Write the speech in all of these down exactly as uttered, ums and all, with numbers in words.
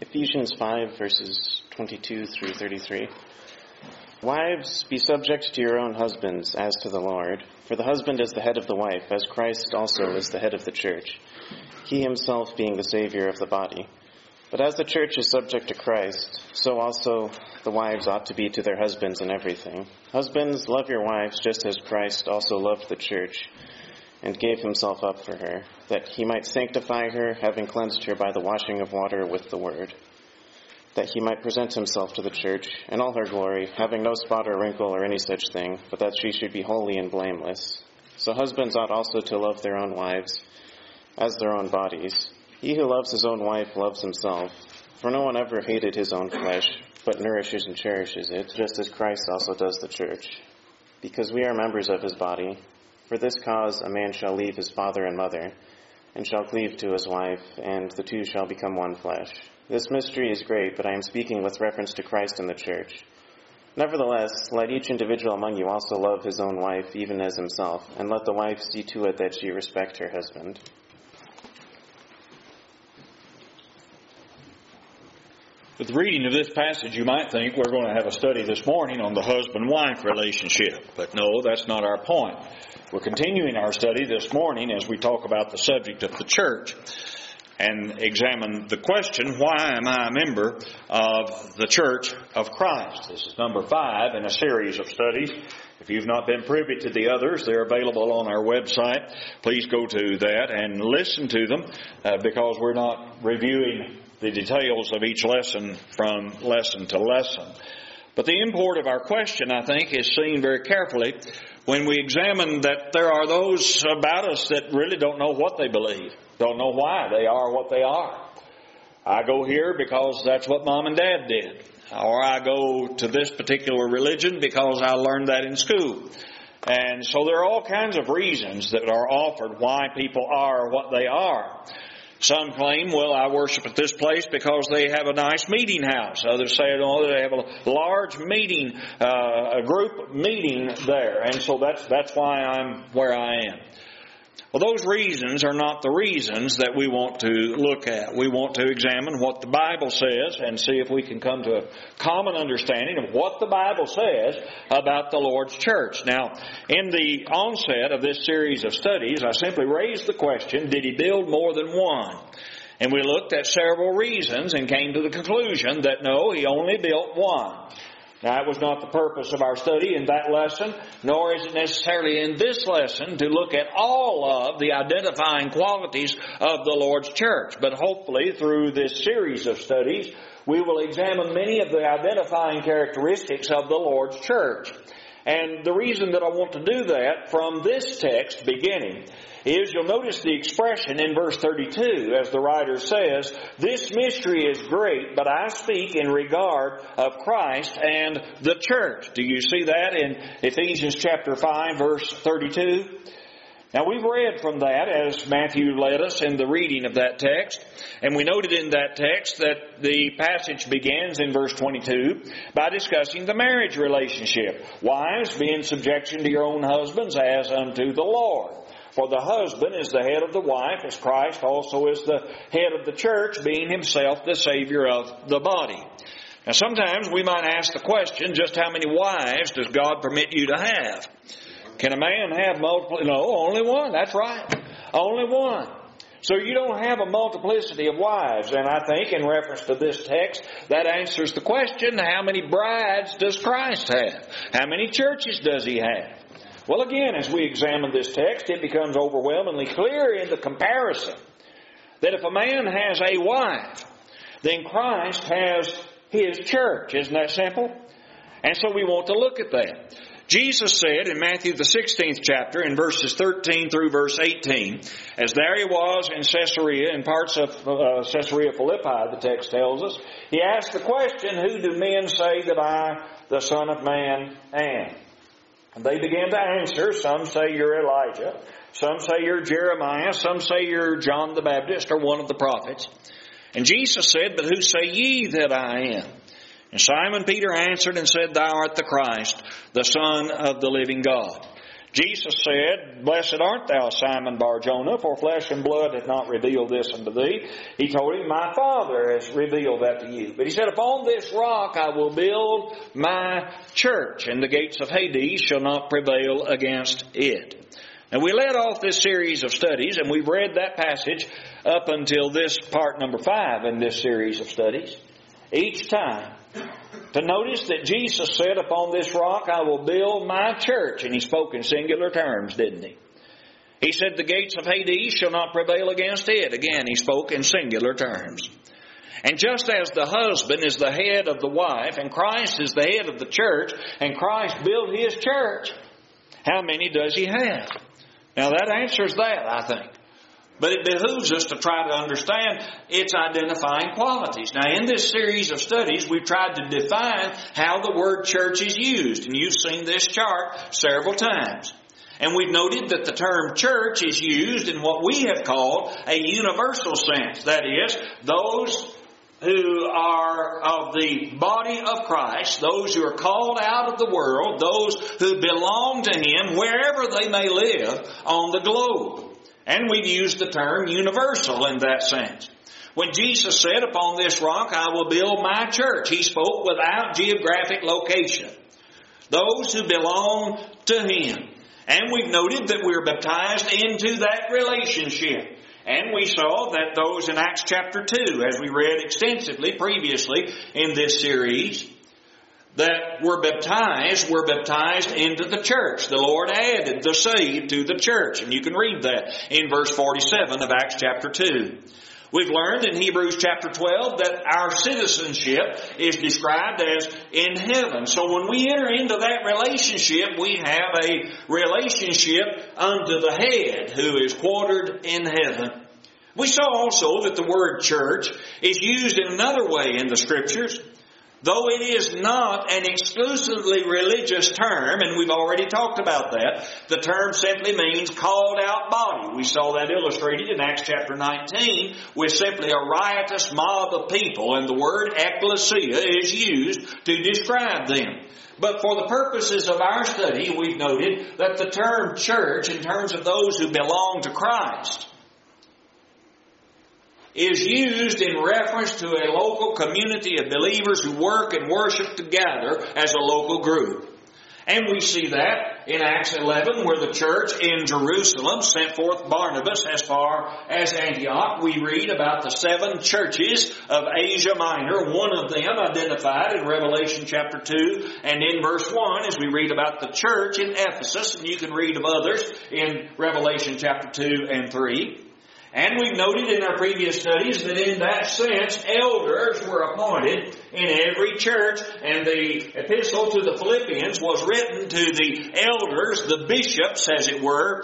Ephesians five, verses twenty-two through thirty-three. Wives, be subject to your own husbands as to the Lord. For the husband is the head of the wife, as Christ also is the head of the church, he himself being the Savior of the body. But as the church is subject to Christ, so also the wives ought to be to their husbands in everything. Husbands, love your wives just as Christ also loved the church and gave himself up for her, that he might sanctify her, having cleansed her by the washing of water with the word, that he might present himself to the church in all her glory, having no spot or wrinkle or any such thing, but that she should be holy and blameless. So husbands ought also to love their own wives as their own bodies. He who loves his own wife loves himself, for no one ever hated his own flesh, but nourishes and cherishes it, just as Christ also does the church, because we are members of his body. For this cause a man shall leave his father and mother, and shall cleave to his wife, and the two shall become one flesh. This mystery is great, but I am speaking with reference to Christ and the church. Nevertheless, let each individual among you also love his own wife, even as himself, and let the wife see to it that she respect her husband. With the reading of this passage, you might think we're going to have a study this morning on the husband-wife relationship. But no, that's not our point. We're continuing our study this morning as we talk about the subject of the church and examine the question, why am I a member of the Church of Christ? This is number five in a series of studies. If you've not been privy to the others, they're available on our website. Please go to that and listen to them uh, because we're not reviewing the details of each lesson from lesson to lesson. But the import of our question, I think, is seen very carefully when we examine that there are those about us that really don't know what they believe, don't know why they are what they are. I go here because that's what Mom and Dad did. Or I go to this particular religion because I learned that in school. And so there are all kinds of reasons that are offered why people are what they are. Some claim, well, I worship at this place because they have a nice meeting house. Others say, no, they have a large meeting, uh, a group meeting there. And so that's, that's why I'm where I am. Well, those reasons are not the reasons that we want to look at. We want to examine what the Bible says and see if we can come to a common understanding of what the Bible says about the Lord's church. Now, in the onset of this series of studies, I simply raised the question, did he build more than one? And we looked at several reasons and came to the conclusion that no, he only built one. Now, it was not the purpose of our study in that lesson, nor is it necessarily in this lesson to look at all of the identifying qualities of the Lord's church. But hopefully, through this series of studies, we will examine many of the identifying characteristics of the Lord's church. And the reason that I want to do that from this text beginning is you'll notice the expression in verse thirty-two, as the writer says, this mystery is great, but I speak in regard of Christ and the church. Do you see that in Ephesians chapter five, verse thirty-two? Now, we've read from that as Matthew led us in the reading of that text. And we noted in that text that the passage begins in verse twenty-two by discussing the marriage relationship. Wives, be in subjection to your own husbands as unto the Lord. For the husband is the head of the wife, as Christ also is the head of the church, being himself the Savior of the body. Now, sometimes we might ask the question, just how many wives does God permit you to have? Can a man have multiple? No, only one. That's right. Only one. So you don't have a multiplicity of wives. And I think in reference to this text, that answers the question, how many brides does Christ have? How many churches does he have? Well, again, as we examine this text, it becomes overwhelmingly clear in the comparison that if a man has a wife, then Christ has his church. Isn't that simple? And so we want to look at that. Jesus said in Matthew the sixteenth chapter in verses thirteen through verse eighteen, as there he was in Caesarea, in parts of uh, Caesarea Philippi, the text tells us, he asked the question, who do men say that I, the Son of Man, am? And they began to answer. Some say you're Elijah. Some say you're Jeremiah. Some say you're John the Baptist or one of the prophets. And Jesus said, but who say ye that I am? And Simon Peter answered and said, thou art the Christ, the Son of the living God. Jesus said, "Blessed art thou, Simon Bar-Jonah, for flesh and blood hath not revealed this unto thee." He told him, "My Father has revealed that to you." But he said, "Upon this rock I will build my church, and the gates of Hades shall not prevail against it." And we led off this series of studies, and we've read that passage up until this part number five in this series of studies. Each time, to notice that Jesus said, "Upon this rock I will build my church." And He spoke in singular terms, didn't He? He said, "The gates of Hades shall not prevail against it." Again, He spoke in singular terms. And just as the husband is the head of the wife, and Christ is the head of the church, and Christ built His church, how many does He have? Now that answers that, I think. But it behooves us to try to understand its identifying qualities. Now, in this series of studies, we've tried to define how the word church is used. And you've seen this chart several times. And we've noted that the term church is used in what we have called a universal sense. That is, those who are of the body of Christ, those who are called out of the world, those who belong to Him wherever they may live on the globe. And we've used the term universal in that sense. When Jesus said, "Upon this rock I will build my church," He spoke without geographic location. Those who belong to Him. And we've noted that we're baptized into that relationship. And we saw that those in Acts chapter two, as we read extensively previously in this series, that were baptized, were baptized into the church. The Lord added the saved to the church. And you can read that in verse forty-seven of Acts chapter two. We've learned in Hebrews chapter twelve that our citizenship is described as in heaven. So when we enter into that relationship, we have a relationship unto the head who is quartered in heaven. We saw also that the word church is used in another way in the Scriptures. Though it is not an exclusively religious term, and we've already talked about that, the term simply means called out body. We saw that illustrated in Acts chapter nineteen with simply a riotous mob of people, and the word ecclesia is used to describe them. But for the purposes of our study, we've noted that the term church, in terms of those who belong to Christ, is used in reference to a local community of believers who work and worship together as a local group. And we see that in Acts eleven, where the church in Jerusalem sent forth Barnabas as far as Antioch. We read about the seven churches of Asia Minor, one of them identified in Revelation chapter two and in verse one, as we read about the church in Ephesus, and you can read of others in Revelation chapter two and three. And we've noted in our previous studies that in that sense, elders were appointed in every church, and the epistle to the Philippians was written to the elders, the bishops, as it were,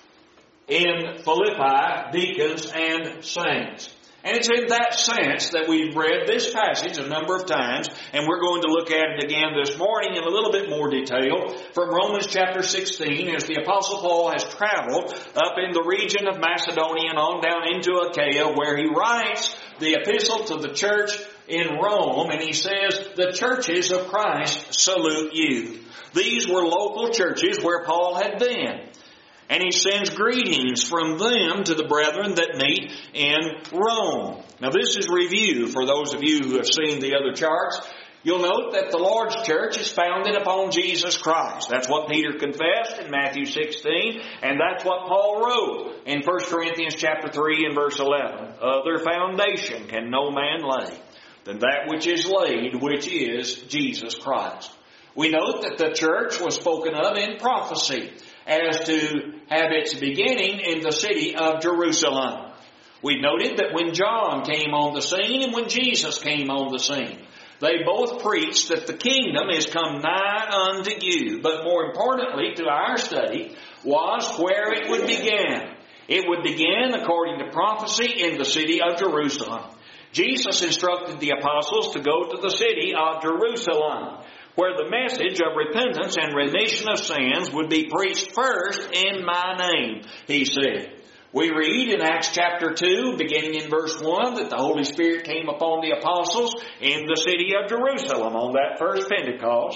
in Philippi, deacons and saints. And it's in that sense that we've read this passage a number of times, and we're going to look at it again this morning in a little bit more detail from Romans chapter sixteen, as the Apostle Paul has traveled up in the region of Macedonia and on down into Achaia, where he writes the epistle to the church in Rome, and he says, "The churches of Christ salute you." These were local churches where Paul had been. And he sends greetings from them to the brethren that meet in Rome. Now this is review for those of you who have seen the other charts. You'll note that the Lord's church is founded upon Jesus Christ. That's what Peter confessed in Matthew sixteen, and that's what Paul wrote in First Corinthians chapter three and verse eleven. "Other foundation can no man lay than that which is laid, which is Jesus Christ." We note that the church was spoken of in prophecy as to have its beginning in the city of Jerusalem. We noted that when John came on the scene and when Jesus came on the scene, they both preached that the kingdom is come nigh unto you. But more importantly to our study was where it would begin. It would begin, according to prophecy, in the city of Jerusalem. Jesus instructed the apostles to go to the city of Jerusalem, where the message of repentance and remission of sins would be preached first in my name, he said. We read in Acts chapter two, beginning in verse one, that the Holy Spirit came upon the apostles in the city of Jerusalem on that first Pentecost.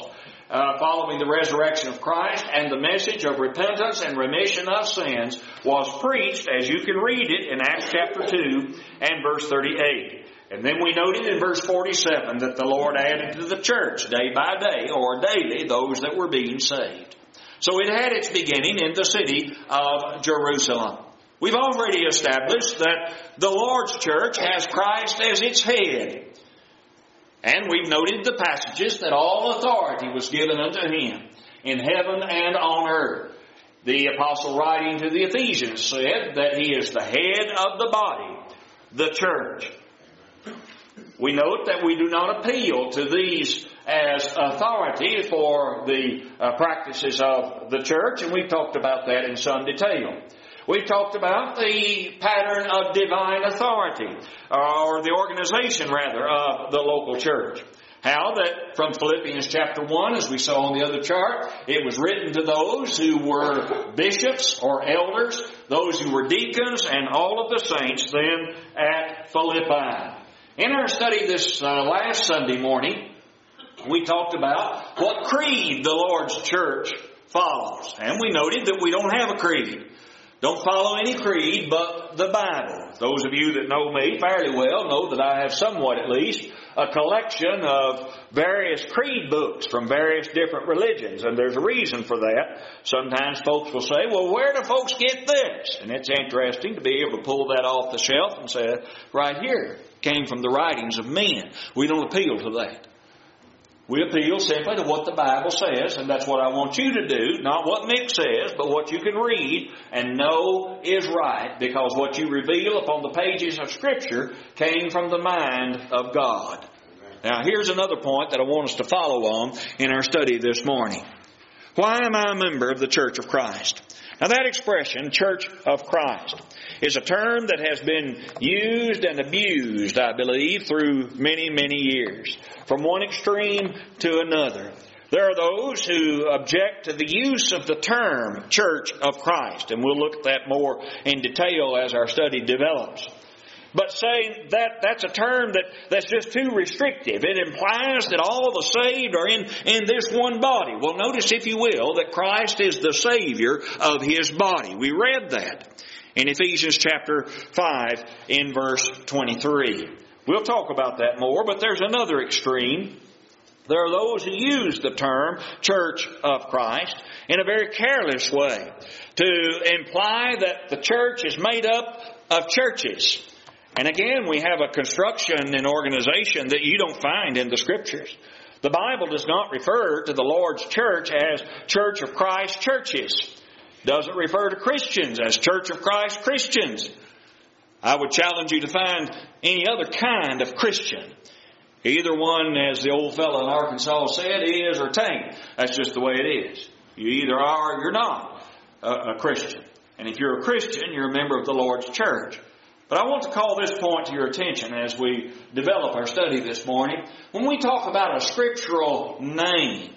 uh, following the resurrection of Christ, and the message of repentance and remission of sins was preached, as you can read it in Acts chapter two and verse thirty-eight. And then we noted in verse forty-seven that the Lord added to the church day by day, or daily, those that were being saved. So it had its beginning in the city of Jerusalem. We've already established that the Lord's church has Christ as its head. And we've noted the passages that all authority was given unto Him in heaven and on earth. The apostle writing to the Ephesians said that He is the head of the body, the church. We note that we do not appeal to these as authority for the uh, practices of the church, and we've talked about that in some detail. We've talked about the pattern of divine authority, or the organization, rather, of the local church. How that from Philippians chapter one, as we saw on the other chart, it was written to those who were bishops or elders, those who were deacons, and all of the saints then at Philippi. In our study this uh, last Sunday morning, we talked about what creed the Lord's church follows. And we noted that we don't have a creed. Don't follow any creed but the Bible. Those of you that know me fairly well know that I have somewhat at least a collection of various creed books from various different religions. And there's a reason for that. Sometimes folks will say, well, where do folks get this? And it's interesting to be able to pull that off the shelf and say, right here, came from the writings of men. We don't appeal to that. We appeal simply to what the Bible says, and that's what I want you to do, not what Mick says, but what you can read and know is right, because what you reveal upon the pages of Scripture came from the mind of God. Now, here's another point that I want us to follow on in our study this morning. Why am I a member of the Church of Christ? Now, that expression, Church of Christ, is a term that has been used and abused, I believe, through many, many years, from one extreme to another. There are those who object to the use of the term Church of Christ, and we'll look at that more in detail as our study develops. But saying that that's a term that, that's just too restrictive. It implies that all the saved are in, in this one body. Well, notice, if you will, that Christ is the Savior of His body. We read that in Ephesians chapter five in verse twenty-three. We'll talk about that more, but there's another extreme. There are those who use the term Church of Christ in a very careless way to imply that the church is made up of churches. And again, we have a construction and organization that you don't find in the Scriptures. The Bible does not refer to the Lord's church as Church of Christ churches. It doesn't refer to Christians as Church of Christ Christians. I would challenge you to find any other kind of Christian. Either one, as the old fellow in Arkansas said, is or tain't. That's just the way it is. You either are or you're not a, a Christian. And if you're a Christian, you're a member of the Lord's church. But I want to call this point to your attention as we develop our study this morning. When we talk about a scriptural name,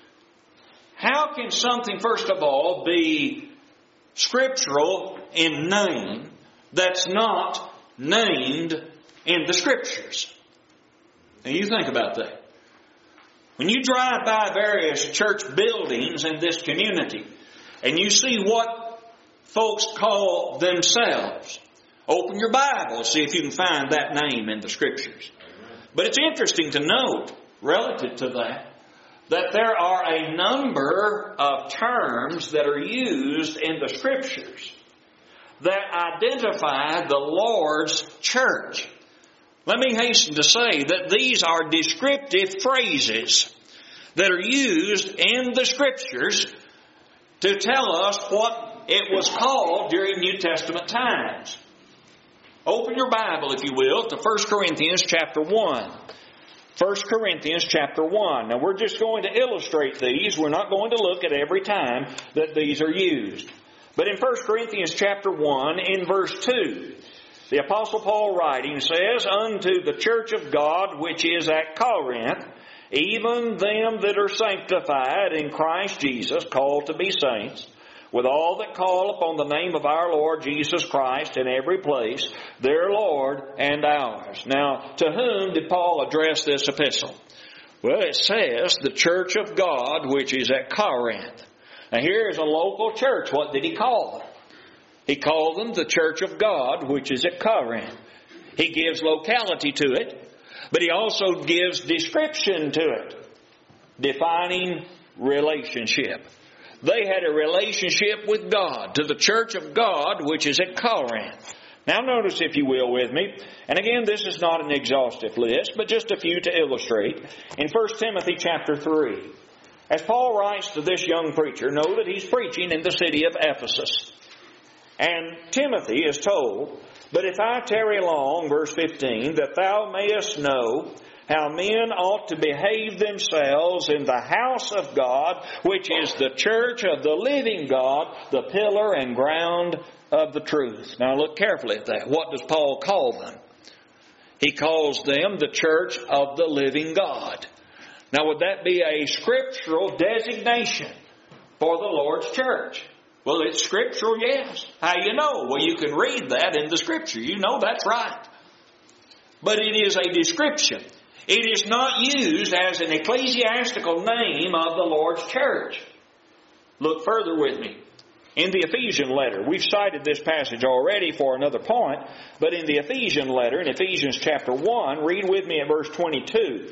how can something, first of all, be scriptural in name that's not named in the Scriptures? Now you think about that. When you drive by various church buildings in this community and you see what folks call themselves, open your Bible, see if you can find that name in the Scriptures. But it's interesting to note, relative to that, that there are a number of terms that are used in the Scriptures that identify the Lord's church. Let me hasten to say that these are descriptive phrases that are used in the Scriptures to tell us what it was called during New Testament times. Open your Bible, if you will, to First Corinthians chapter one. First Corinthians chapter one. Now we're just going to illustrate these. We're not going to look at every time that these are used. But in First Corinthians chapter one, in verse two, the Apostle Paul writing says, "Unto the church of God which is at Corinth, even them that are sanctified in Christ Jesus, called to be saints, with all that call upon the name of our Lord Jesus Christ in every place, their Lord and ours." Now, to whom did Paul address this epistle? Well, it says the church of God which is at Corinth. Now here is a local church. What did he call them? He called them the church of God which is at Corinth. He gives locality to it, but he also gives description to it, defining relationship. They had a relationship with God, to the church of God which is at Corinth. Now notice, if you will, with me, and again, this is not an exhaustive list, but just a few to illustrate. In First Timothy chapter three, as Paul writes to this young preacher, know that he's preaching in the city of Ephesus. And Timothy is told, "But if I tarry long," verse fifteen, "that thou mayest know how men ought to behave themselves in the house of God, which is the church of the living God, the pillar and ground of the truth." Now look carefully at that. What does Paul call them? He calls them the church of the living God. Now would that be a scriptural designation for the Lord's church? Well, it's scriptural, yes. How you know? Well, you can read that in the scripture. You know that's right. But it is a description. It is not used as an ecclesiastical name of the Lord's church. Look further with me. In the Ephesian letter, we've cited this passage already for another point, but in the Ephesian letter, in Ephesians chapter one, read with me at verse twenty-two.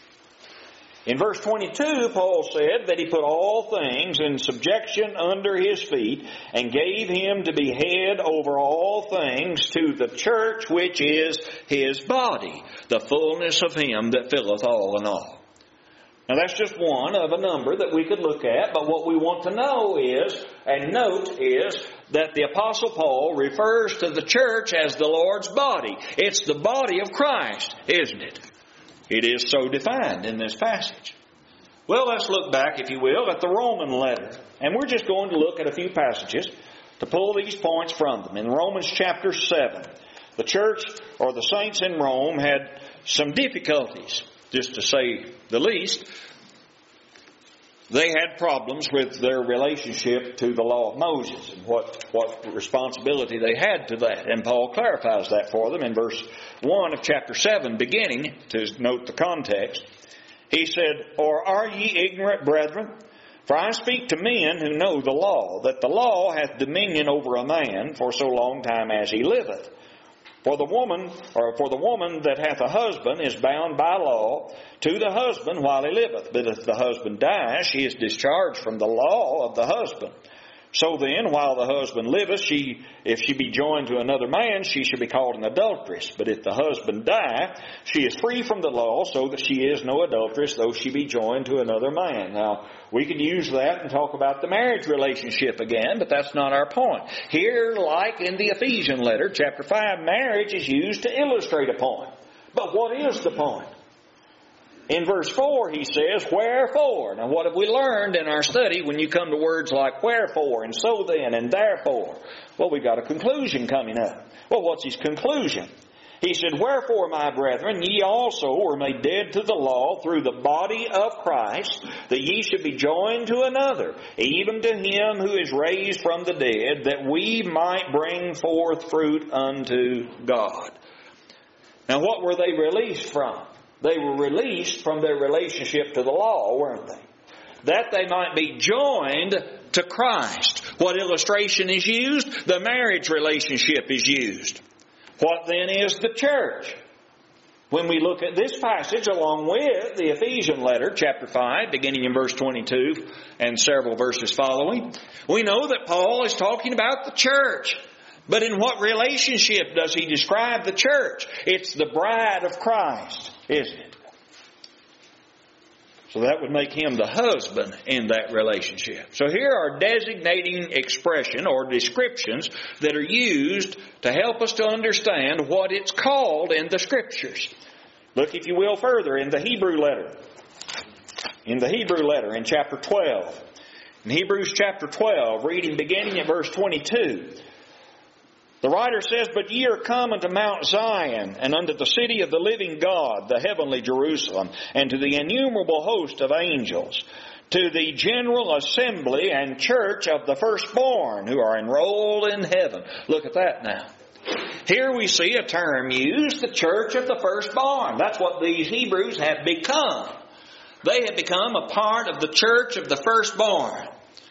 In verse twenty-two, Paul said that he put all things in subjection under his feet and gave him to be head over all things to the church which is his body, the fullness of him that filleth all in all. Now that's just one of a number that we could look at, but what we want to know is, and note is, that the Apostle Paul refers to the church as the Lord's body. It's the body of Christ, isn't it? It is so defined in this passage. Well, let's look back, if you will, at the Roman letter. And we're just going to look at a few passages to pull these points from them. In Romans chapter seven, the church, or the saints in Rome, had some difficulties, just to say the least. They had problems with their relationship to the law of Moses and what, what responsibility they had to that. And Paul clarifies that for them in verse one of chapter seven, beginning, to note the context. He said, "Or are ye ignorant, brethren? For I speak to men who know the law, that the law hath dominion over a man for so long time as he liveth. For the woman, or for the woman that hath a husband is bound by law to the husband while he liveth. But if the husband dies, she is discharged from the law of the husband. So then, while the husband liveth, she, if she be joined to another man, she shall be called an adulteress. But if the husband die, she is free from the law, so that she is no adulteress, though she be joined to another man." Now, we could use that and talk about the marriage relationship again, but that's not our point. Here, like in the Ephesian letter, chapter five, marriage is used to illustrate a point. But what is the point? In verse four, he says, "Wherefore?" Now, what have we learned in our study when you come to words like wherefore and so then and therefore? Well, we've got a conclusion coming up. Well, what's his conclusion? He said, "Wherefore, my brethren, ye also were made dead to the law through the body of Christ, that ye should be joined to another, even to him who is raised from the dead, that we might bring forth fruit unto God." Now, what were they released from? They were released from their relationship to the law, weren't they? That they might be joined to Christ. What illustration is used? The marriage relationship is used. What then is the church? When we look at this passage along with the Ephesian letter, chapter five, beginning in verse twenty-two and several verses following, we know that Paul is talking about the church. But in what relationship does he describe the church? It's the bride of Christ, isn't it? So that would make him the husband in that relationship. So here are designating expression or descriptions that are used to help us to understand what it's called in the Scriptures. Look, if you will, further in the Hebrew letter. In the Hebrew letter in chapter twelve. In Hebrews chapter twelve, reading beginning at verse twenty-two. The writer says, "But ye are come unto Mount Zion, and unto the city of the living God, the heavenly Jerusalem, and to the innumerable host of angels, to the general assembly and church of the firstborn, who are enrolled in heaven." Look at that now. Here we see a term used, the church of the firstborn. That's what these Hebrews have become. They have become a part of the church of the firstborn.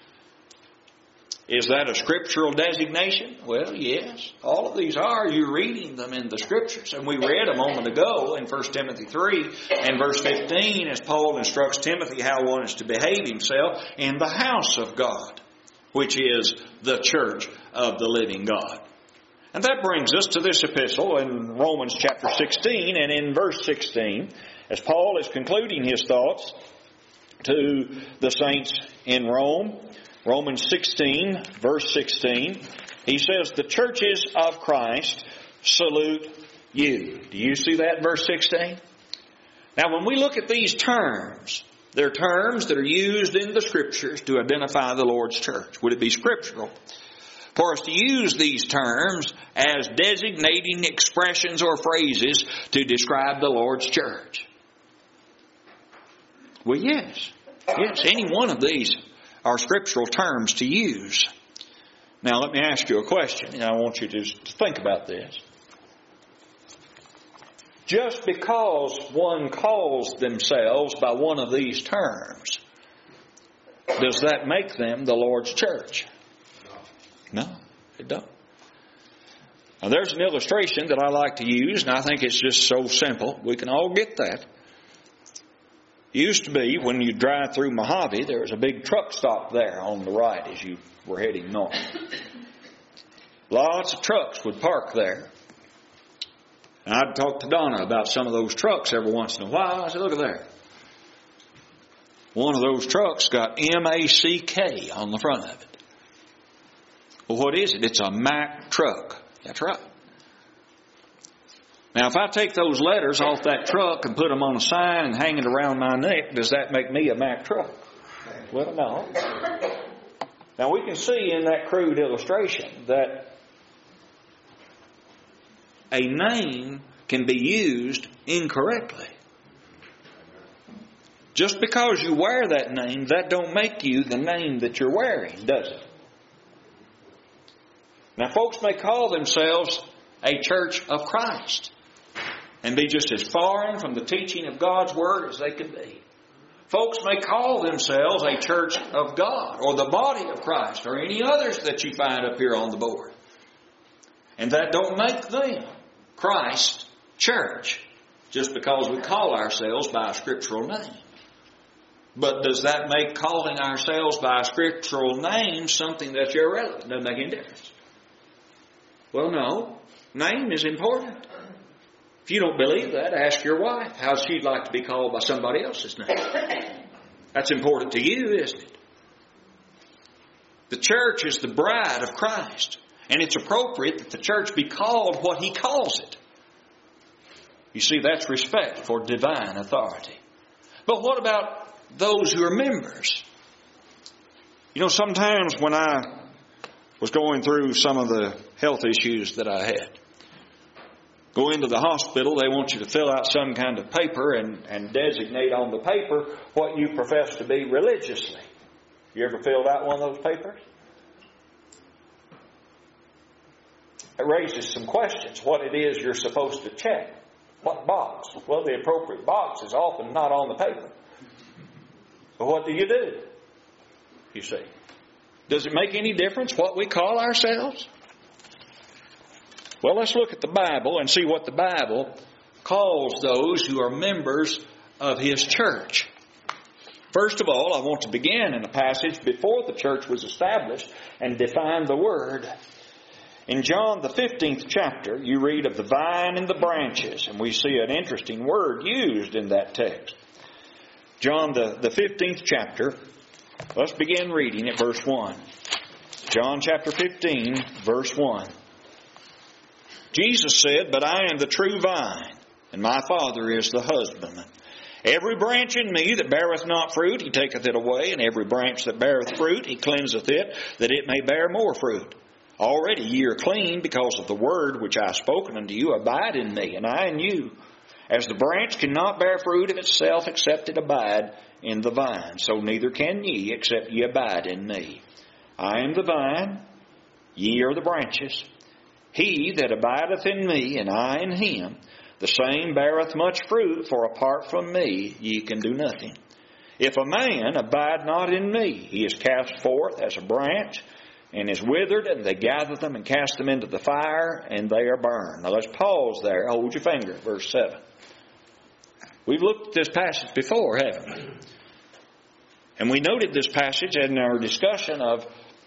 Is that a scriptural designation? Well, yes. All of these are. You're reading them in the Scriptures. And we read a moment ago in First Timothy three and verse fifteen as Paul instructs Timothy how one is to behave himself in the house of God, which is the church of the living God. And that brings us to this epistle in Romans chapter sixteen and in verse sixteen, as Paul is concluding his thoughts to the saints in Rome. Romans sixteen, verse sixteen, he says, the churches of Christ salute you. Do you see that in verse sixteen? Now, when we look at these terms, they're terms that are used in the Scriptures to identify the Lord's church. Would it be scriptural for us to use these terms as designating expressions or phrases to describe the Lord's church? Well, yes. Yes, any one of these are scriptural terms to use. Now, let me ask you a question, and I want you to think about this. Just because one calls themselves by one of these terms, does that make them the Lord's church? No, it don't. Now, there's an illustration that I like to use, and I think it's just so simple. We can all get that. Used to be, when you drive through Mojave, there was a big truck stop there on the right as you were heading north. Lots of trucks would park there. And I'd talk to Donna about some of those trucks every once in a while. I said, look at there. One of those trucks got M A C K on the front of it. Well, what is it? It's a Mack truck. That's right. Now, if I take those letters off that truck and put them on a sign and hang it around my neck, does that make me a Mack truck? Well, no. Now, we can see in that crude illustration that a name can be used incorrectly. Just because you wear that name, that don't make you the name that you're wearing, does it? Now, folks may call themselves a church of Christ and be just as foreign from the teaching of God's Word as they could be. Folks may call themselves a church of God or the body of Christ or any others that you find up here on the board. And that don't make them Christ's church just because we call ourselves by a scriptural name. But does that make calling ourselves by a scriptural name something that's irrelevant? Doesn't make any difference. Well, no. Name is important. If you don't believe that, ask your wife how she'd like to be called by somebody else's name. That's important to you, isn't it? The church is the bride of Christ, and it's appropriate that the church be called what He calls it. You see, that's respect for divine authority. But what about those who are members? You know, sometimes when I was going through some of the health issues that I had, go into the hospital, they want you to fill out some kind of paper and, and designate on the paper what you profess to be religiously. You ever filled out one of those papers? It raises some questions. What it is you're supposed to check. What box? Well, the appropriate box is often not on the paper. But what do you do? You see. Does it make any difference what we call ourselves? Well, let's look at the Bible and see what the Bible calls those who are members of His church. First of all, I want to begin in a passage before the church was established and define the word. In John the fifteenth chapter, you read of the vine and the branches, and we see an interesting word used in that text. John the, the fifteenth chapter, let's begin reading at verse one. John chapter fifteen, verse one. Jesus said, "But I am the true vine, and my Father is the husbandman. Every branch in me that beareth not fruit, He taketh it away, and every branch that beareth fruit, He cleanseth it, that it may bear more fruit. Already ye are clean because of the word which I have spoken unto you. Abide in me, and I in you. As the branch cannot bear fruit of itself except it abide in the vine, so neither can ye except ye abide in me. I am the vine, ye are the branches. He that abideth in me, and I in him, the same beareth much fruit, for apart from me ye can do nothing. If a man abide not in me, he is cast forth as a branch and is withered, and they gather them and cast them into the fire, and they are burned. Now let's pause there. Hold your finger at verse seven. We've looked at this passage before, haven't we? And we noted this passage in our discussion of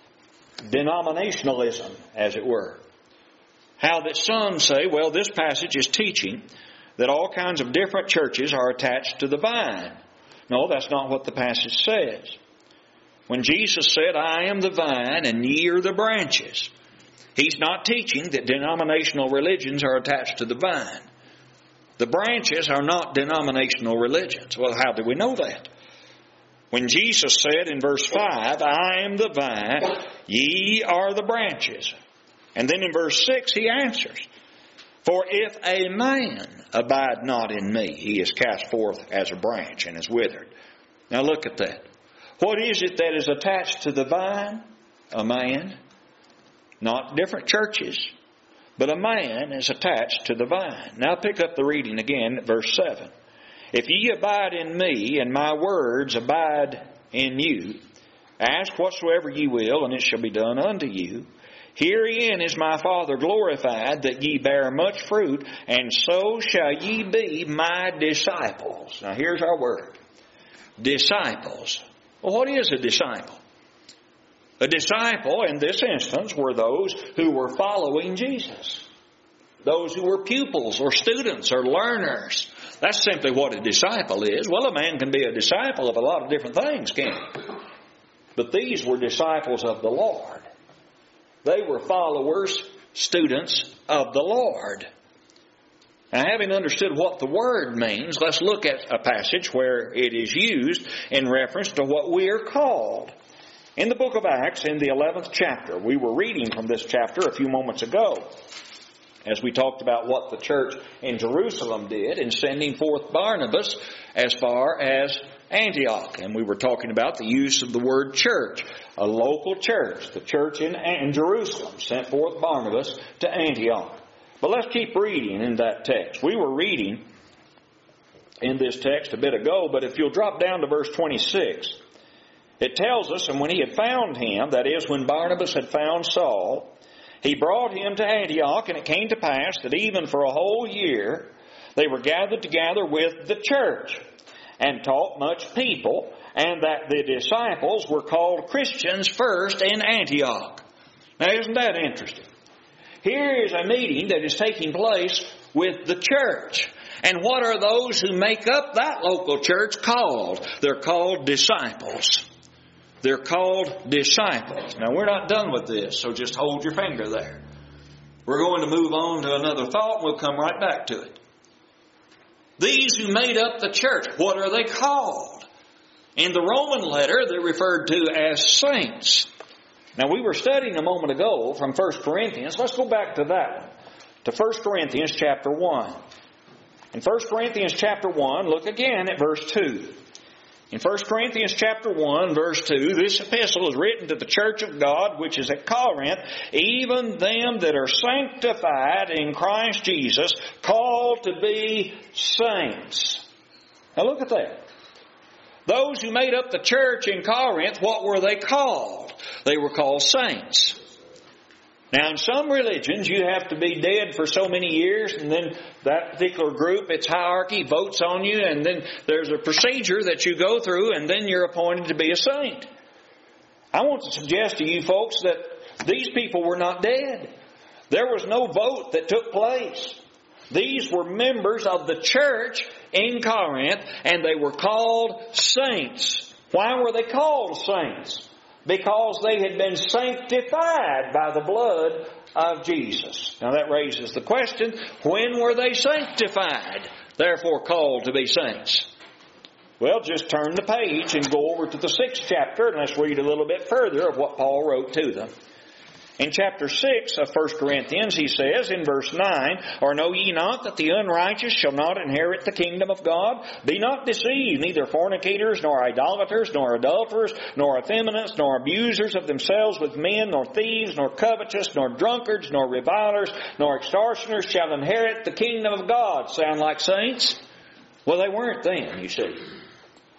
denominationalism, as it were. How that some say, well, this passage is teaching that all kinds of different churches are attached to the vine. No, that's not what the passage says. When Jesus said, I am the vine and ye are the branches, He's not teaching that denominational religions are attached to the vine. The branches are not denominational religions. Well, how do we know that? When Jesus said in verse five, I am the vine, ye are the branches. And then in verse six he answers, for if a man abide not in me, he is cast forth as a branch and is withered. Now look at that. What is it that is attached to the vine? A man. Not different churches, but a man is attached to the vine. Now pick up the reading again at verse seven. If ye abide in me, and my words abide in you, ask whatsoever ye will, and it shall be done unto you. Herein is my Father glorified, that ye bear much fruit, and so shall ye be my disciples. Now here's our word. Disciples. Well, what is a disciple? A disciple, in this instance, were those who were following Jesus. Those who were pupils or students or learners. That's simply what a disciple is. Well, a man can be a disciple of a lot of different things, can't he? But these were disciples of the Lord. They were followers, students of the Lord. Now, having understood what the word means, let's look at a passage where it is used in reference to what we are called. In the book of Acts, in the eleventh chapter, we were reading from this chapter a few moments ago, as we talked about what the church in Jerusalem did in sending forth Barnabas as far as Antioch. And we were talking about the use of the word church, a local church. The church in, in Jerusalem sent forth Barnabas to Antioch. But let's keep reading in that text. We were reading in this text a bit ago, but if you'll drop down to verse twenty-six, it tells us, and when he had found him, that is, when Barnabas had found Saul, he brought him to Antioch, and it came to pass that even for a whole year they were gathered together with the church, and taught much people, and that the disciples were called Christians first in Antioch. Now, isn't that interesting? Here is a meeting that is taking place with the church. And what are those who make up that local church called? They're called disciples. They're called disciples. Now, we're not done with this, so just hold your finger there. We're going to move on to another thought, and we'll come right back to it. These who made up the church, what are they called? In the Roman letter, they're referred to as saints. Now, we were studying a moment ago from First Corinthians. Let's go back to that one, to First Corinthians chapter one. In First Corinthians chapter one, look again at verse two. In First Corinthians chapter one, verse two, this epistle is written to the church of God, which is at Corinth, even them that are sanctified in Christ Jesus, called to be saints. Now look at that. Those who made up the church in Corinth, what were they called? They were called saints. Now, in some religions, you have to be dead for so many years, and then that particular group, its hierarchy, votes on you, and then there's a procedure that you go through, and then you're appointed to be a saint. I want to suggest to you folks that these people were not dead. There was no vote that took place. These were members of the church in Corinth, and they were called saints. Why were they called saints? Because they had been sanctified by the blood of Jesus. Now that raises the question, when were they sanctified, therefore called to be saints? Well, just turn the page and go over to the sixth chapter, and let's read a little bit further of what Paul wrote to them. In chapter six of First Corinthians, he says in verse nine, or know ye not that the unrighteous shall not inherit the kingdom of God? Be not deceived, neither fornicators, nor idolaters, nor adulterers, nor effeminates, nor abusers of themselves with men, nor thieves, nor covetous, nor drunkards, nor revilers, nor extortioners shall inherit the kingdom of God. Sound like saints? Well, they weren't then, you see.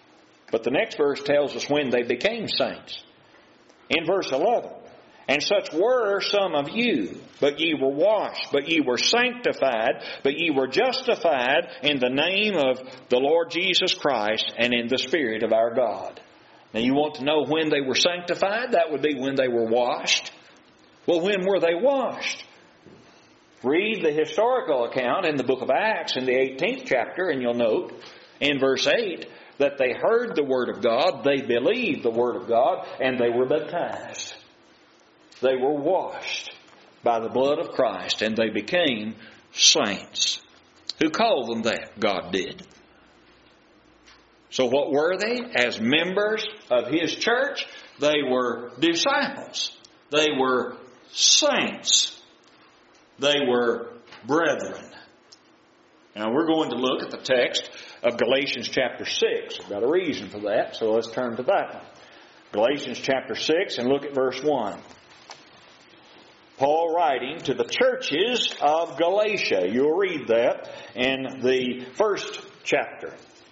But the next verse tells us when they became saints. In verse eleven, and such were some of you, but ye were washed, but ye were sanctified, but ye were justified in the name of the Lord Jesus Christ and in the Spirit of our God. Now you want to know when they were sanctified? That would be when they were washed. Well, when were they washed? Read the historical account in the book of Acts in the eighteenth chapter, and you'll note in verse eight that they heard the Word of God, they believed the Word of God, and they were baptized. They were washed by the blood of Christ, and they became saints. Who called them that? God did. So what were they? As members of His church, they were disciples. They were saints. They were brethren. Now we're going to look at the text of Galatians chapter six. I've got a reason for that, so let's turn to that one. Galatians chapter six and look at verse one. Paul writing to the churches of Galatia. You'll read that in the first chapter.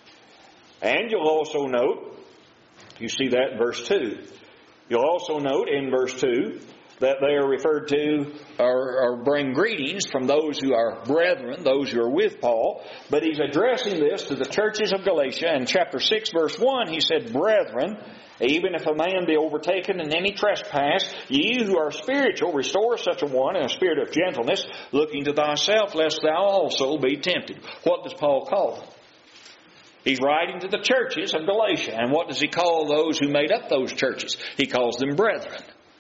And you'll also note, you see that in verse two. You'll also note in verse two that they are referred to or, or bring greetings from those who are brethren, those who are with Paul. But he's addressing this to the churches of Galatia. In chapter six, verse one, he said, Brethren, even if a man be overtaken in any trespass, ye who are spiritual, restore such a one in a spirit of gentleness, looking to thyself, lest thou also be tempted. What does Paul call them? He's writing to the churches of Galatia. And what does he call those who made up those churches? He calls them brethren.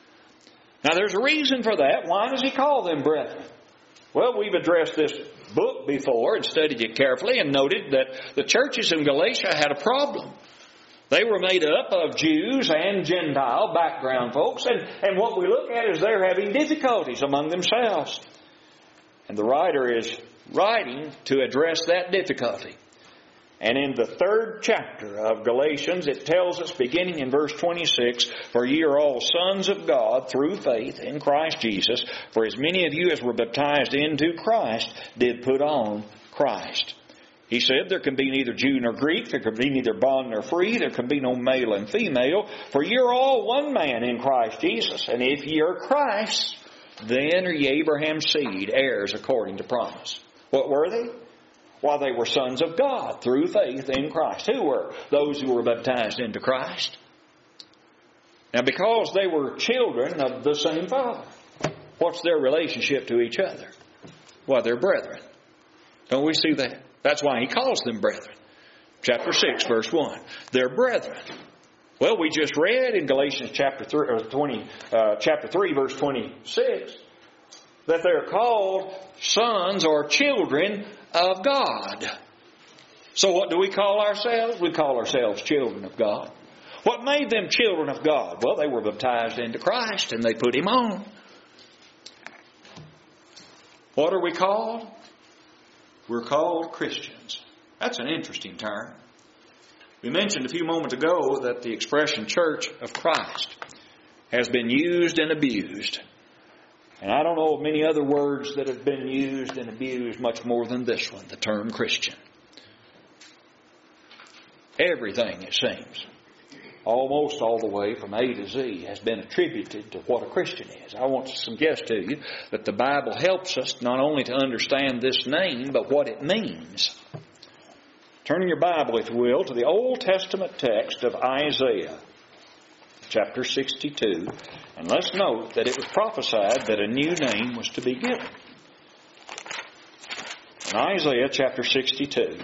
Now there's a reason for that. Why does he call them brethren? Well, we've addressed this book before and studied it carefully and noted that the churches in Galatia had a problem. They were made up of Jews and Gentile background folks, and, and what we look at is they're having difficulties among themselves. And the writer is writing to address that difficulty. And in the third chapter of Galatians, it tells us, beginning in verse twenty-six, For ye are all sons of God through faith in Christ Jesus. For as many of you as were baptized into Christ did put on Christ. He said there can be neither Jew nor Greek, there can be neither bond nor free, there can be no male and female. For ye are all one man in Christ Jesus. And if ye are Christ, then are ye Abraham's seed, heirs according to promise. What were they? Well, they were sons of God through faith in Christ. Who were? Those who were baptized into Christ. Now, because they were children of the same Father, what's their relationship to each other? Well, they're brethren. Don't we see that? That's why he calls them brethren. Chapter six, verse one. They're brethren. Well, we just read in Galatians chapter three, or twenty, uh, chapter three, verse twenty-six, that they're called sons or children of God. So what do we call ourselves? We call ourselves children of God. What made them children of God? Well, they were baptized into Christ and they put Him on. What are we called? We're called Christians. That's an interesting term. We mentioned a few moments ago that the expression Church of Christ has been used and abused. And I don't know of many other words that have been used and abused much more than this one, the term Christian. Everything, it seems, almost all the way from A to Z, has been attributed to what a Christian is. I want to suggest to you that the Bible helps us not only to understand this name, but what it means. Turn in your Bible, if you will, to the Old Testament text of Isaiah, chapter sixty-two, and let's note that it was prophesied that a new name was to be given. In Isaiah chapter sixty-two,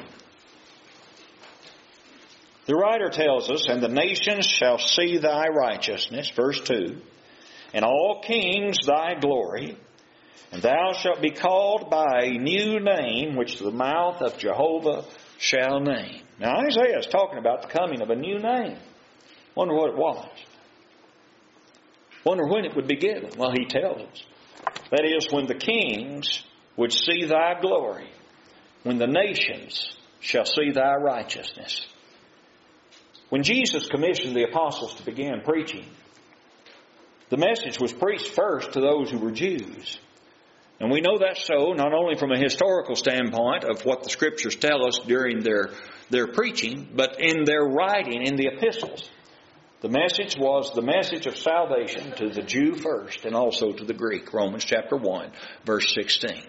the writer tells us, And the nations shall see thy righteousness, verse two, and all kings thy glory, and thou shalt be called by a new name, which the mouth of Jehovah shall name. Now Isaiah is talking about the coming of a new name. Wonder what it was. Wonder when it would be given. Well, he tells us. That is, when the kings would see thy glory, when the nations shall see thy righteousness. When Jesus commissioned the apostles to begin preaching, the message was preached first to those who were Jews. And we know that's so not only from a historical standpoint of what the Scriptures tell us during their, their preaching, but in their writing in the epistles. The message was the message of salvation to the Jew first and also to the Greek. Romans chapter one, verse sixteen.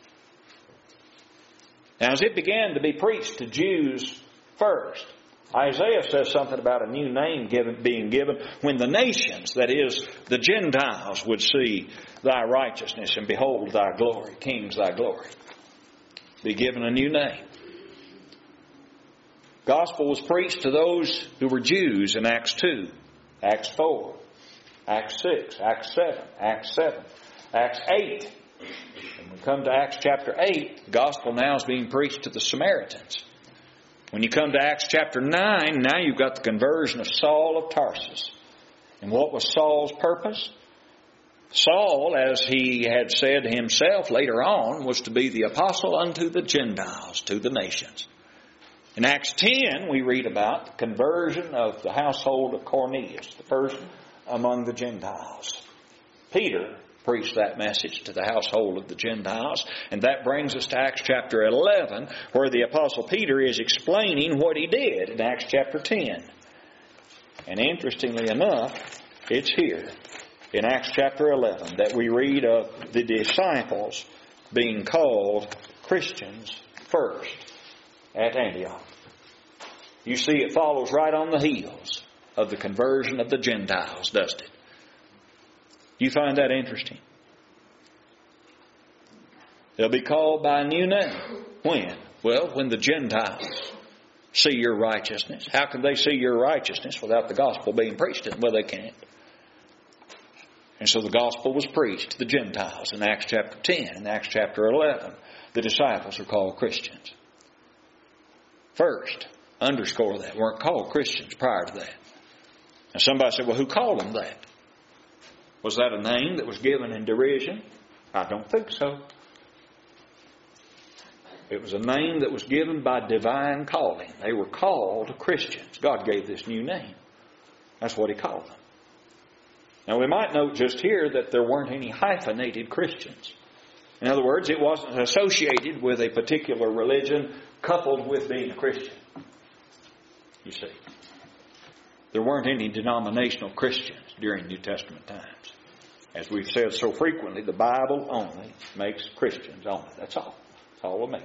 Now, as it began to be preached to Jews first, Isaiah says something about a new name given, being given when the nations, that is, the Gentiles, would see thy righteousness and behold thy glory, kings thy glory. Be given a new name. Gospel was preached to those who were Jews in Acts two, Acts four, Acts six, Acts seven, Acts seven, Acts eight. When we come to Acts chapter eight, the gospel now is being preached to the Samaritans. When you come to Acts chapter nine, now you've got the conversion of Saul of Tarsus. And what was Saul's purpose? Saul, as he had said himself later on, was to be the apostle unto the Gentiles, to the nations. In Acts ten, we read about the conversion of the household of Cornelius, the first among the Gentiles. Peter preached that message to the household of the Gentiles. And that brings us to Acts chapter eleven, where the Apostle Peter is explaining what he did in Acts chapter ten. And interestingly enough, it's here in Acts chapter eleven that we read of the disciples being called Christians first at Antioch. You see, it follows right on the heels of the conversion of the Gentiles, doesn't it? You find that interesting? They'll be called by a new name. When? Well, when the Gentiles see your righteousness. How can they see your righteousness without the gospel being preached to them? Well, they can't. And so the gospel was preached to the Gentiles in Acts chapter ten. In Acts chapter eleven, the disciples are called Christians. First, underscore that. Weren't called Christians prior to that. Now somebody said, well, who called them that? Was that a name that was given in derision? I don't think so. It was a name that was given by divine calling. They were called Christians. God gave this new name. That's what He called them. Now we might note just here that there weren't any hyphenated Christians. In other words, it wasn't associated with a particular religion coupled with being a Christian. You see. There weren't any denominational Christians during New Testament times. As we've said so frequently, the Bible only makes Christians only. That's all. That's all we'll make.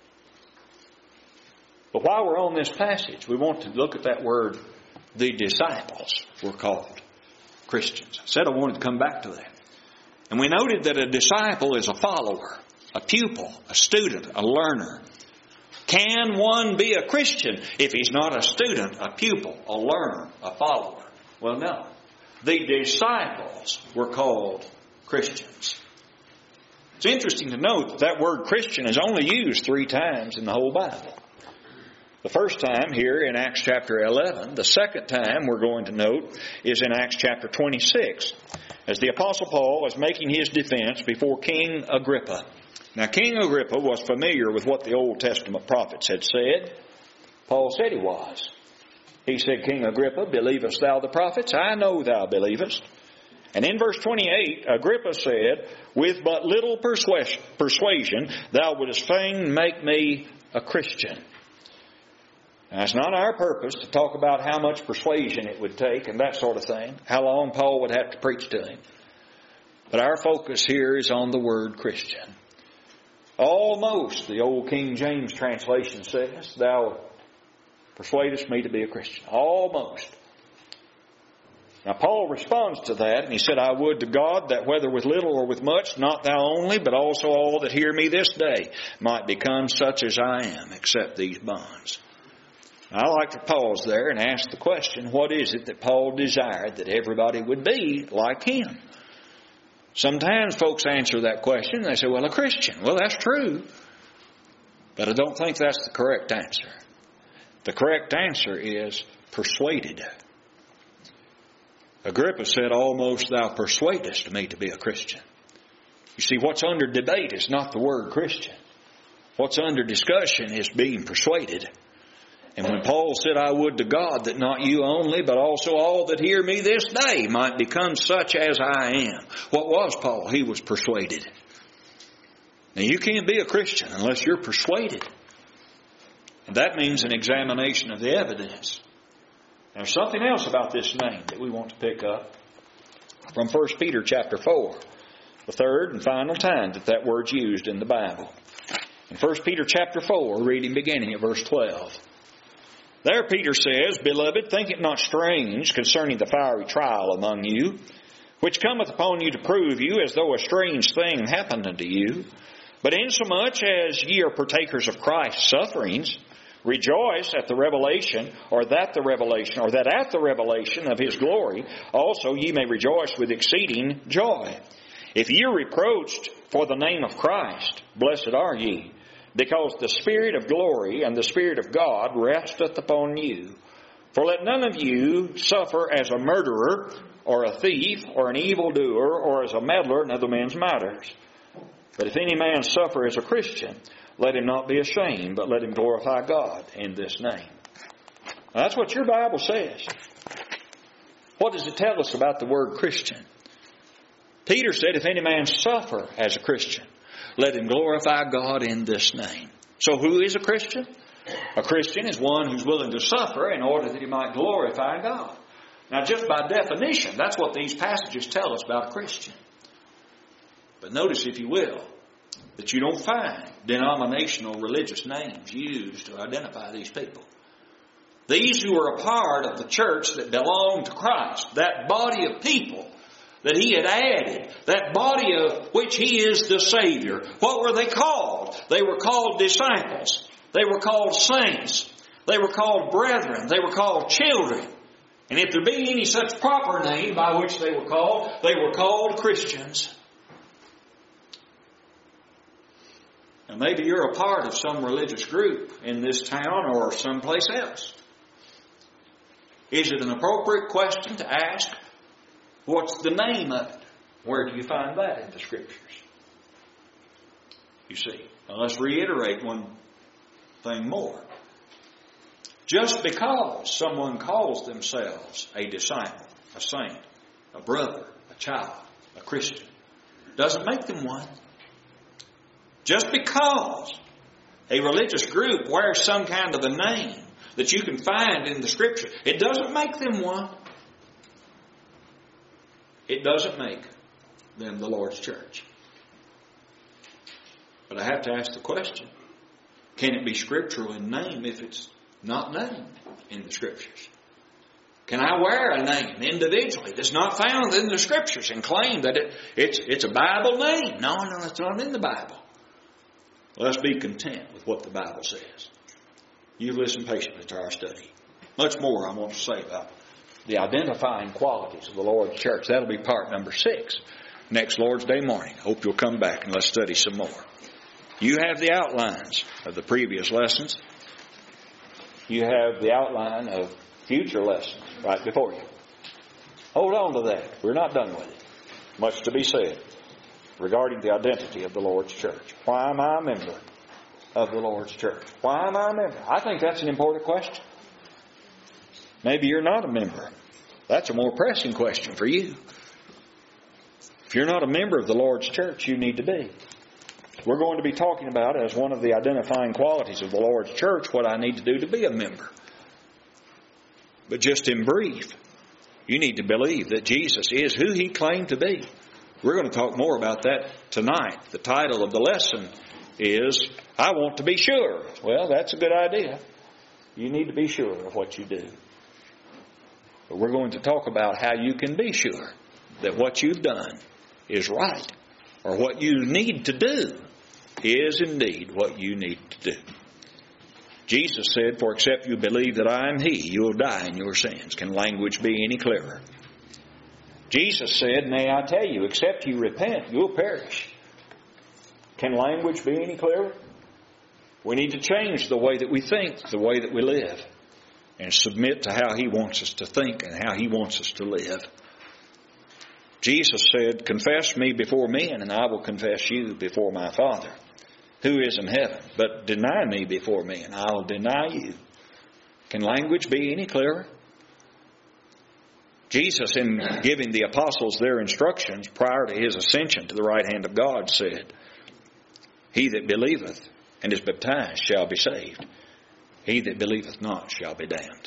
But while we're on this passage, we want to look at that word, the disciples were called Christians. I said I wanted to come back to that. And we noted that a disciple is a follower, a pupil, a student, a learner. Can one be a Christian if he's not a student, a pupil, a learner, a follower? Well, no. The disciples were called Christians. It's interesting to note that that word Christian is only used three times in the whole Bible. The first time here in Acts chapter eleven. The second time we're going to note is in Acts chapter twenty-six, as the Apostle Paul is making his defense before King Agrippa. Now, King Agrippa was familiar with what the Old Testament prophets had said. Paul said he was. He said, King Agrippa, believest thou the prophets? I know thou believest. And in verse twenty-eight, Agrippa said, with but little persuasion, thou wouldest fain make me a Christian. Now, it's not our purpose to talk about how much persuasion it would take and that sort of thing, how long Paul would have to preach to him. But our focus here is on the word Christian. Almost, the old King James translation says, thou persuadest me to be a Christian. Almost. Now Paul responds to that, and he said, I would to God that whether with little or with much, not thou only, but also all that hear me this day, might become such as I am, except these bonds. Now, I like to pause there and ask the question, what is it that Paul desired that everybody would be like him? Sometimes folks answer that question and they say, well, a Christian. Well, that's true. But I don't think that's the correct answer. The correct answer is persuaded. Agrippa said, almost thou persuadest me to be a Christian. You see, what's under debate is not the word Christian. What's under discussion is being persuaded. And when Paul said, I would to God that not you only, but also all that hear me this day might become such as I am. What was Paul? He was persuaded. Now, you can't be a Christian unless you're persuaded. And that means an examination of the evidence. There's something else about this name that we want to pick up from First Peter chapter four, the third and final time that that word's used in the Bible. In First Peter chapter four, reading beginning at verse twelve. There Peter says, Beloved, think it not strange concerning the fiery trial among you, which cometh upon you to prove you as though a strange thing happened unto you. But insomuch as ye are partakers of Christ's sufferings, rejoice at the revelation, or that the revelation, or that at the revelation of His glory, also ye may rejoice with exceeding joy. If ye are reproached for the name of Christ, blessed are ye, because the Spirit of glory and the Spirit of God resteth upon you. For let none of you suffer as a murderer, or a thief, or an evildoer, or as a meddler in other men's matters. But if any man suffer as a Christian, let him not be ashamed, but let him glorify God in this name. Now, that's what your Bible says. What does it tell us about the word Christian? Peter said, if any man suffer as a Christian, let him glorify God in this name. So who is a Christian? A Christian is one who's willing to suffer in order that he might glorify God. Now, just by definition, that's what these passages tell us about a Christian. But notice, if you will, that you don't find denominational religious names used to identify these people. These who are a part of the church that belong to Christ, that body of people that He had added, that body of which He is the Savior. What were they called? They were called disciples. They were called saints. They were called brethren. They were called children. And if there be any such proper name by which they were called, they were called Christians. And maybe you're a part of some religious group in this town or someplace else. Is it an appropriate question to ask, what's the name of it? Where do you find that in the Scriptures? You see, now let's reiterate one thing more. Just because someone calls themselves a disciple, a saint, a brother, a child, a Christian, doesn't make them one. Just because a religious group wears some kind of a name that you can find in the Scripture, it doesn't make them one. It doesn't make them the Lord's church. But I have to ask the question, can it be scriptural in name if it's not named in the Scriptures? Can I wear a name individually that's not found in the Scriptures and claim that it, it's, it's a Bible name? No, no, it's not in the Bible. Let's be content with what the Bible says. You've listened patiently to our study. Much more I want to say about the identifying qualities of the Lord's church. That'll be part number six next Lord's Day morning. Hope you'll come back and let's study some more. You have the outlines of the previous lessons. You have the outline of future lessons right before you. Hold on to that. We're not done with it. Much to be said regarding the identity of the Lord's church. Why am I a member of the Lord's church? Why am I a member? I think that's an important question. Maybe you're not a member. That's a more pressing question for you. If you're not a member of the Lord's church, you need to be. We're going to be talking about, as one of the identifying qualities of the Lord's church, what I need to do to be a member. But just in brief, you need to believe that Jesus is who He claimed to be. We're going to talk more about that tonight. The title of the lesson is, I Want to Be Sure. Well, that's a good idea. You need to be sure of what you do. But we're going to talk about how you can be sure that what you've done is right, or what you need to do is indeed what you need to do. Jesus said, for except you believe that I am He, you will die in your sins. Can language be any clearer? Jesus said, nay, I tell you, except you repent, you'll perish. Can language be any clearer? We need to change the way that we think, the way that we live, and submit to how He wants us to think and how He wants us to live. Jesus said, confess me before men, and I will confess you before my Father, who is in heaven. But deny me before men, I will deny you. Can language be any clearer? Jesus, in giving the apostles their instructions prior to His ascension to the right hand of God, said, He that believeth and is baptized shall be saved. He that believeth not shall be damned.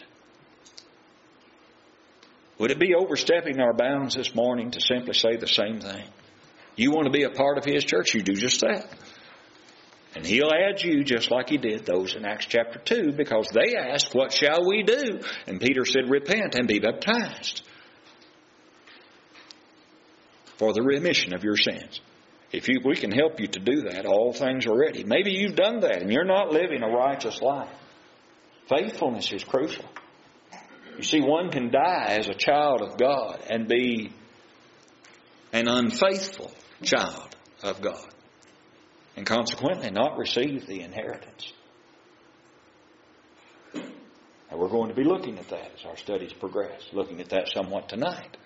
Would it be overstepping our bounds this morning to simply say the same thing? You want to be a part of His church, you do just that. And He'll add you just like He did those in Acts chapter two, because they asked, what shall we do? And Peter said, repent and be baptized for the remission of your sins. If you, we can help you to do that, all things are ready. Maybe you've done that and you're not living a righteous life. Faithfulness is crucial. You see, one can die as a child of God and be an unfaithful child of God, and consequently not receive the inheritance. And we're going to be looking at that as our studies progress, looking at that somewhat tonight.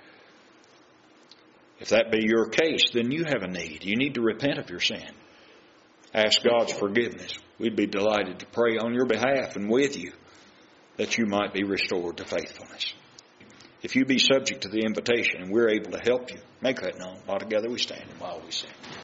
If that be your case, then you have a need. You need to repent of your sin. Ask God's forgiveness. We'd be delighted to pray on your behalf and with you that you might be restored to faithfulness. If you be subject to the invitation and we're able to help you, make that known. While together we stand and while we sing.